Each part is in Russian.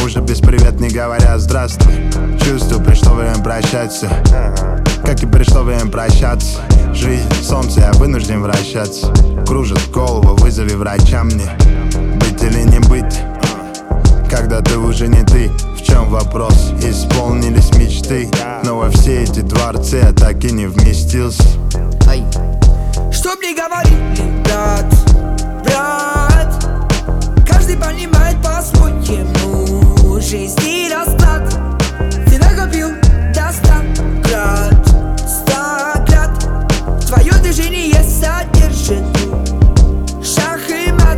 уже без привет не говорят здравствуй. Чувствую, пришло время прощаться, как и пришло время прощаться. Жизнь, солнце, я вынужден вращаться. Кружит голову, вызови врача мне. Быть или не быть, когда ты уже не ты. В чем вопрос? Исполнились мечты, но во все эти дворцы я так и не вместился. Что мне говорили, брат, брат? Каждый понимает по-своему жизнь и расклад. Ты накопил до 100 крат. Твое движение содержит шах и мат.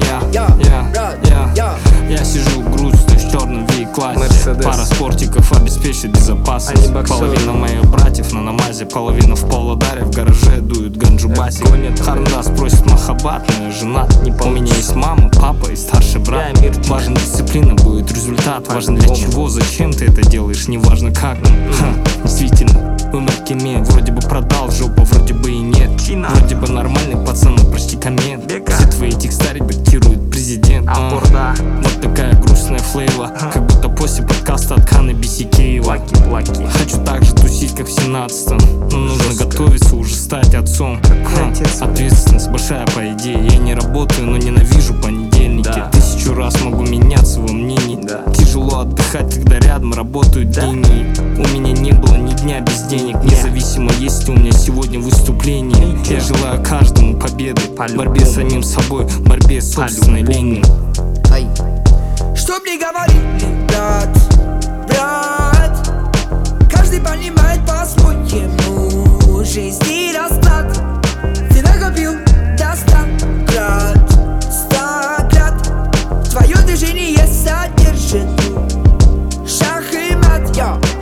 Я сижу грустный в черном V-классе. Пара спортиков обеспечит безопасность. Половина моих братьев на намазе, половина в Павлодаре. В гараже дуют ганджубаси. Харндас просит махаббат, но я женат. У меня есть мама, папа и старший брат. Важна дисциплина, будет результат. Важно для чего, зачем ты это делаешь, не важно как. Действительно, умер Кеме. Вроде бы продал жопу, вроде бы и нет. Вроде бы нормальный пацан, но почти коммент. Все твои текста редактирует президент. Вот такая грустная флейва, как будто после подкаста от Ханы Бисикеева. Хочу так же тусить, как в 17-м, но нужно готовиться уже стать отцом. Ответственность большая по идее. Я не работаю, но ненавижу понедельники. 1000 раз могу меняться во мнении. Тяжело отдыхать, когда рядом работают деньги. У меня не было ни дня без денег. Независимо, есть у меня сегодня выступление. Я желаю каждому победы, борьбе с самим собой, борьбе с собственной ленью. Что мне говорили, брат, брат? Каждый понимает по-своему жизнь и расклад. Ты накопил до 100 крат. Твое движение содержит шах и мат.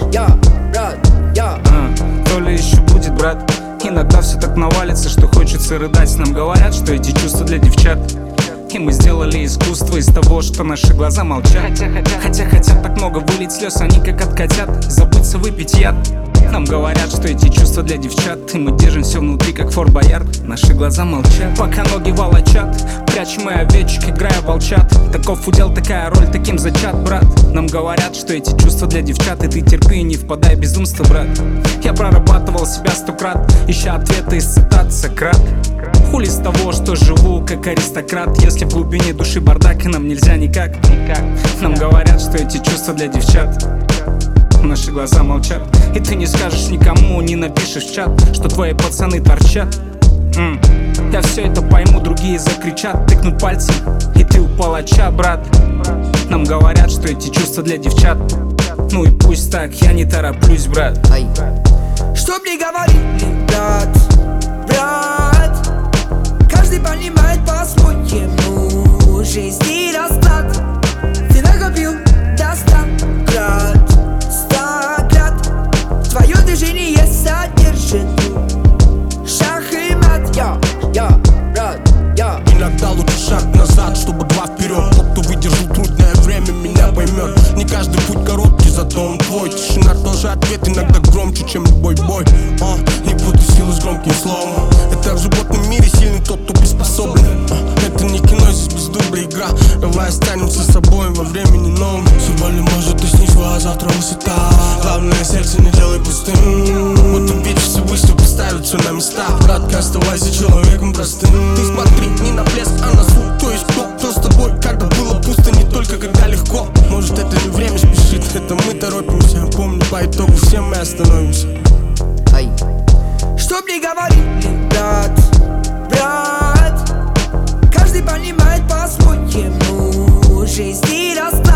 То ли еще будет, брат. Иногда все так навалится, что хочется рыдать. Нам говорят, что эти чувства для девчат. И мы сделали искусство из того, что наши глаза молчат. Хотя хотят так много вылить слез, они как от котят. Забыться, выпить яд. Нам говорят, что эти чувства для девчат. И мы держим все внутри, как Форт Боярд. Наши глаза молчат, пока ноги волочат. Прячем мы овечек, играя в волчат. Таков удел, такая роль, таким зачат, брат. Нам говорят, что эти чувства для девчат. И ты терпи и не впадай в безумство, брат. Я прорабатывал себя 100 крат, ища ответы из цитат Сократ. Хули с того, что живу как аристократ. Если в глубине души бардак, и нам нельзя никак. Нам говорят, что эти чувства для девчат. Наши глаза молчат. И ты не скажешь никому, не напишешь в чат, что твои пацаны торчат. Я все это пойму, другие закричат, тыкнут пальцем, и ты у палача, брат. Нам говорят, что эти чувства для девчат. Ну и пусть так, я не тороплюсь, брат. Что мне говорили, брат, брат? Каждый понимает по-своему жизнь и расклад. Ты накопил до 100 крат. Твое движение содержит шах и мат. Иногда лучше шаг назад, чтобы 2 вперед. Тот, кто выдержал трудное время, меня поймет. Не каждый путь короткий, зато он твой. Тишина тоже ответ, иногда громче, чем любой бой. Не путай силу с громким словом. Это в животном мире сильный тот, кто приспособлен. Это не кино, здесь без дубля игра. Давай останемся с собой во времени новом. Сегодня может и снизу, а завтра высота. Главное, сердце не делай пустым. Вот увидишь, Всевышний поставит все на места. Братка, оставайся человеком простым. Ты смотри не на блеск, а на суть. То есть кто с тобой, когда было пусто, не только когда легко. Может, это не время спешит, это мы торопимся. Помни, по итогу все мы остановимся. Что мне говорили, брат, брат? Каждый понимает по-своему жизнь и расклад.